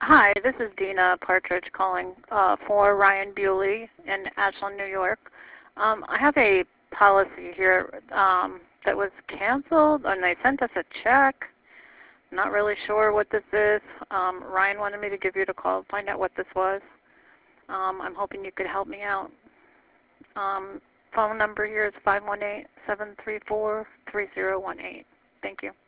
Hi, this is Dina Partridge calling for Ryan Bewley in Ashland, New York. I have a policy here that was canceled, and they sent us a check. Not really sure what this is. Ryan wanted me to give you a call and find out what this was. I'm hoping you could help me out. Phone number here is 518-734-3018. Thank you.